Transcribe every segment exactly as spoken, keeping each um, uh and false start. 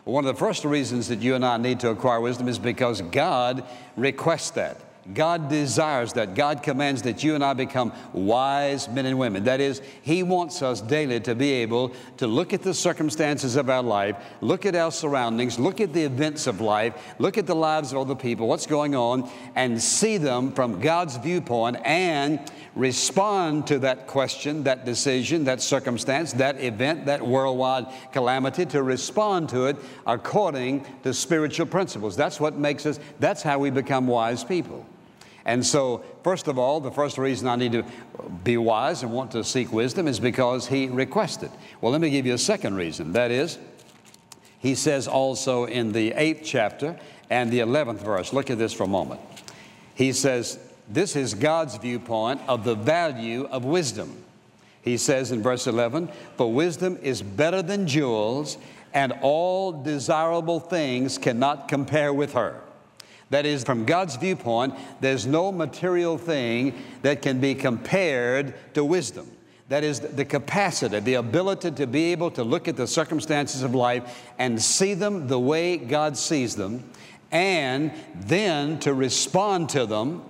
One of the first reasons that you and I need to acquire wisdom is because God requests that. God desires that. God commands that you and I become wise men and women. That is, He wants us daily to be able to look at the circumstances of our life, look at our surroundings, look at the events of life, look at the lives of other people, what's going on, and see them from God's viewpoint and respond to that question, that decision, that circumstance, that event, that worldwide calamity, to respond to it according to spiritual principles. That's what makes us, that's how we become wise people. And so, first of all, the first reason I need to be wise and want to seek wisdom is because He requested. Well, let me give you a second reason. That is, He says also in the eighth chapter and the eleventh verse, look at this for a moment. He says, this is God's viewpoint of the value of wisdom. He says in verse eleven, for wisdom is better than jewels, and all desirable things cannot compare with her. That is, from God's viewpoint, there's no material thing that can be compared to wisdom. That is, the capacity, the ability to be able to look at the circumstances of life and see them the way God sees them, and then to respond to them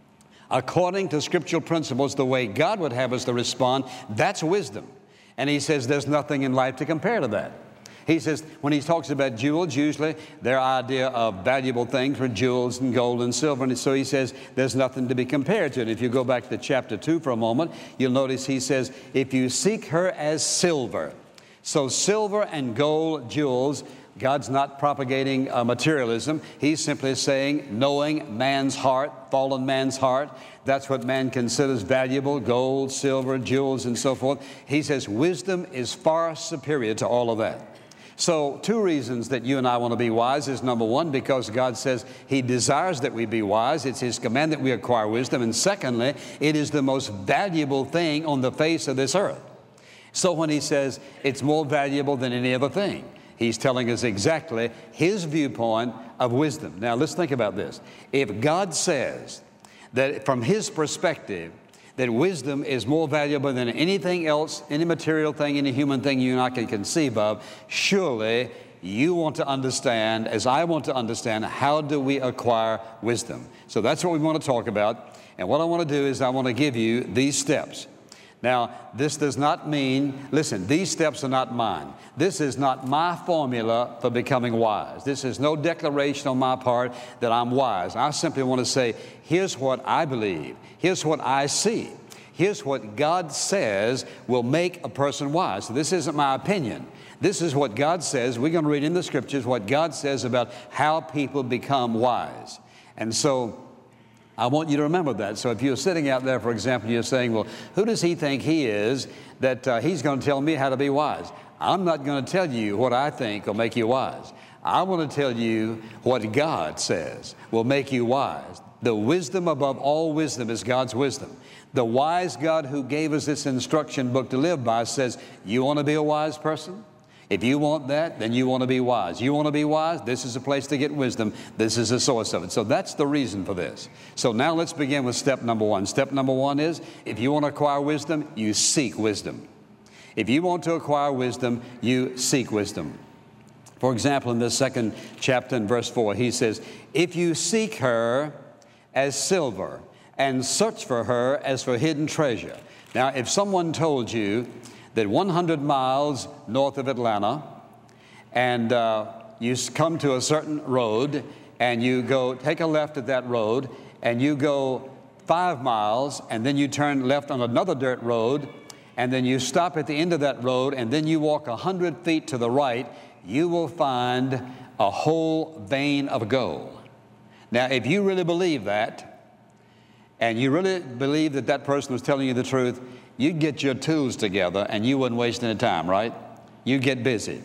according to scriptural principles the way God would have us to respond. That's wisdom. And He says there's nothing in life to compare to that. He says, when He talks about jewels, usually their idea of valuable things were jewels and gold and silver. And so He says there's nothing to be compared to it. If you go back to chapter two for a moment, you'll notice He says, if you seek her as silver. So silver and gold, jewels, God's not propagating uh, materialism. He's simply saying, knowing man's heart, fallen man's heart, that's what man considers valuable, gold, silver, jewels, and so forth. He says wisdom is far superior to all of that. So two reasons that you and I want to be wise is, number one, because God says He desires that we be wise. It's His command that we acquire wisdom. And secondly, it is the most valuable thing on the face of this earth. So when He says it's more valuable than any other thing, He's telling us exactly His viewpoint of wisdom. Now let's think about this. If God says that from His perspective, that wisdom is more valuable than anything else, any material thing, any human thing you and I can conceive of, surely you want to understand, as I want to understand, how do we acquire wisdom? So that's what we want to talk about. And what I want to do is I want to give you these steps. Now, this does not mean, listen, these steps are not mine. This is not my formula for becoming wise. This is no declaration on my part that I'm wise. I simply want to say, here's what I believe. Here's what I see. Here's what God says will make a person wise. So this isn't my opinion. This is what God says. We're going to read in the Scriptures what God says about how people become wise. And so I want you to remember that. So if you're sitting out there, for example, you're saying, well, who does he think he is that uh, he's going to tell me how to be wise? I'm not going to tell you what I think will make you wise. I want to tell you what God says will make you wise. The wisdom above all wisdom is God's wisdom. The wise God who gave us this instruction book to live by says, you want to be a wise person? If you want that, then you want to be wise. You want to be wise? This is a place to get wisdom. This is the source of it. So that's the reason for this. So now let's begin with step number one. Step number one is, if you want to acquire wisdom, you seek wisdom. If you want to acquire wisdom, you seek wisdom. For example, in this second chapter in verse four, he says, if you seek her as silver and search for her as for hidden treasure. Now, if someone told you that one hundred miles north of Atlanta, and uh, you come to a certain road, and you go take a left at that road, and you go five miles, and then you turn left on another dirt road, and then you stop at the end of that road, and then you walk a hundred feet to the right, you will find a whole vein of gold. Now, if you really believe that, and you really believe that that person was telling you the truth, you'd get your tools together and you wouldn't waste any time, right? You'd get busy.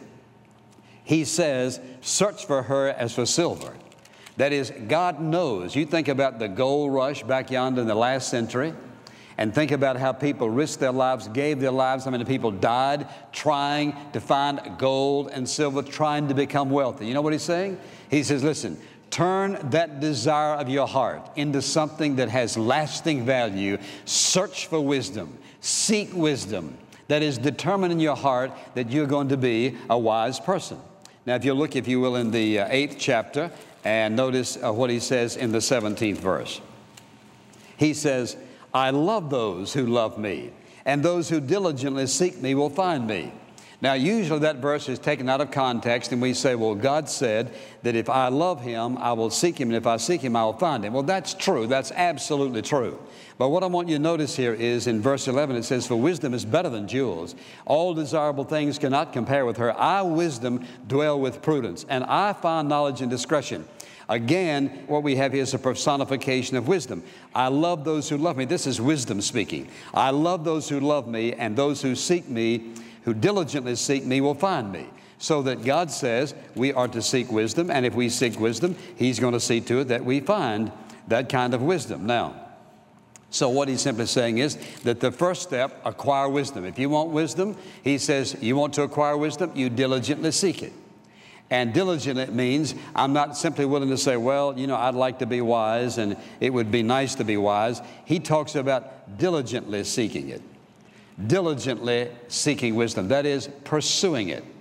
He says, search for her as for silver. That is, God knows. You think about the gold rush back yonder in the last century, and think about how people risked their lives, gave their lives. How many people died trying to find gold and silver, trying to become wealthy. You know what he's saying? He says, listen, turn that desire of your heart into something that has lasting value. Search for wisdom. Seek wisdom. That is, determine in your heart that you're going to be a wise person. Now, if you look, if you will, in the uh, eighth chapter, and notice uh, what he says in the seventeenth verse. He says, I love those who love me, and those who diligently seek me will find me. Now, usually that verse is taken out of context, and we say, well, God said that if I love him, I will seek him, and if I seek him, I will find him. Well, that's true. That's absolutely true. But what I want you to notice here is in verse eleven, it says, for wisdom is better than jewels. All desirable things cannot compare with her. I, wisdom, dwell with prudence, and I find knowledge and discretion. Again, what we have here is a personification of wisdom. I love those who love me. This is wisdom speaking. I love those who love me, and those who seek me, who diligently seek me, will find me. So that God says we are to seek wisdom, and if we seek wisdom, he's going to see to it that we find that kind of wisdom. Now, so what he's simply saying is that the first step, acquire wisdom. If you want wisdom, he says, you want to acquire wisdom, you diligently seek it. And diligently means I'm not simply willing to say, well, you know, I'd like to be wise and it would be nice to be wise. He talks about diligently seeking it. Diligently seeking wisdom. That is, pursuing it.